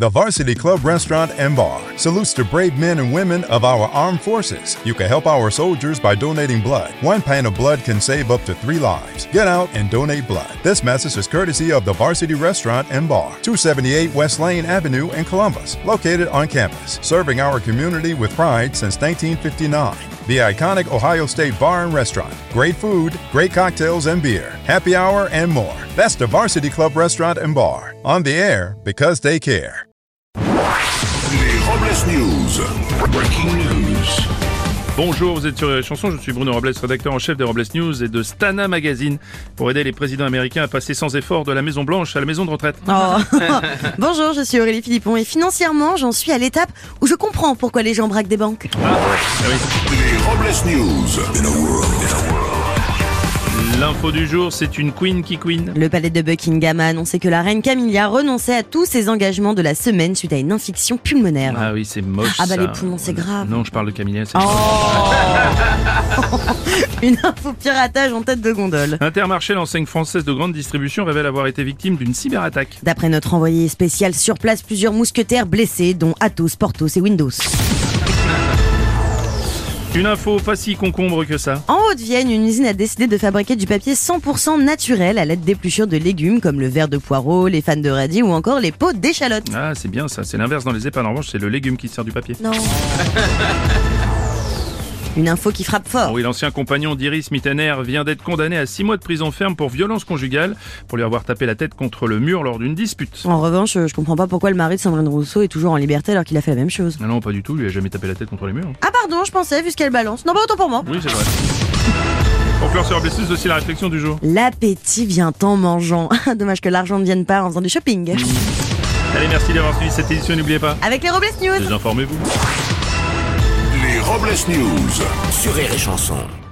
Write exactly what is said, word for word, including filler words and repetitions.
The Varsity Club Restaurant and Bar salutes the brave men and women of our armed forces. You can help our soldiers by donating blood. One pint of blood can save up to three lives. Get out and donate blood. This message is courtesy of the Varsity Restaurant and Bar, two seventy-eight West Lane Avenue in Columbus, located on campus, serving our community with pride since nineteen fifty-nine. The iconic Ohio State Bar and Restaurant. Great food, great cocktails and beer, happy hour and more. That's the Varsity Club Restaurant and Bar. On the air because they care. Les Robles News. Breaking news. Bonjour, vous êtes sur les chansons, je suis Bruno Robles, rédacteur en chef des Robles News et de Stana Magazine, pour aider les présidents américains à passer sans effort de la Maison Blanche à la maison de retraite. Oh. Bonjour, je suis Aurélie Philippon et financièrement, j'en suis à l'étape où je comprends pourquoi les gens braquent des banques. Ah, ah oui. Les Robles News. In a world, in a world. L'info du jour, c'est une queen qui queen. Le palais de Buckingham a annoncé que la reine Camilla renonçait à tous ses engagements de la semaine suite à une infection pulmonaire. Ah oui, c'est moche. Ah bah ça. les poumons, c'est grave. Non, je parle de Camilla, c'est Oh. Une info piratage en tête de gondole. Intermarché, l'enseigne française de grande distribution, révèle avoir été victime d'une cyberattaque. D'après notre envoyé spécial sur place, plusieurs mousquetaires blessés, dont Athos, Porthos et Windows. Une info pas si concombre que ça. En Haute-Vienne, une usine a décidé de fabriquer du papier cent pour cent naturel à l'aide d'épluchures de légumes comme le verre de poireau, les fans de radis ou encore les peaux d'échalotes. Ah, c'est bien ça, c'est l'inverse dans les EHPAD. En revanche, c'est le légume qui sert du papier. Non. Une info qui frappe fort. Oui, l'ancien compagnon d'Iris Mittener vient d'être condamné à six mois de prison ferme pour violence conjugale, pour lui avoir tapé la tête contre le mur lors d'une dispute. En revanche, je comprends pas pourquoi le mari de Sandrine Rousseau est toujours en liberté alors qu'il a fait la même chose. Ah non, pas du tout, lui a jamais tapé la tête contre les murs. Ah pardon, je pensais, vu ce qu'elle balance. Non, pas autant pour moi. Oui, c'est vrai. Pour clore sur Robles News, aussi la réflexion du jour. L'appétit vient en mangeant. Dommage que l'argent ne vienne pas en faisant du shopping. Allez, merci d'avoir suivi cette édition, n'oubliez pas. Avec les Robles News. Désinformez-vous. Les Robles News. Sur Rire et Chanson.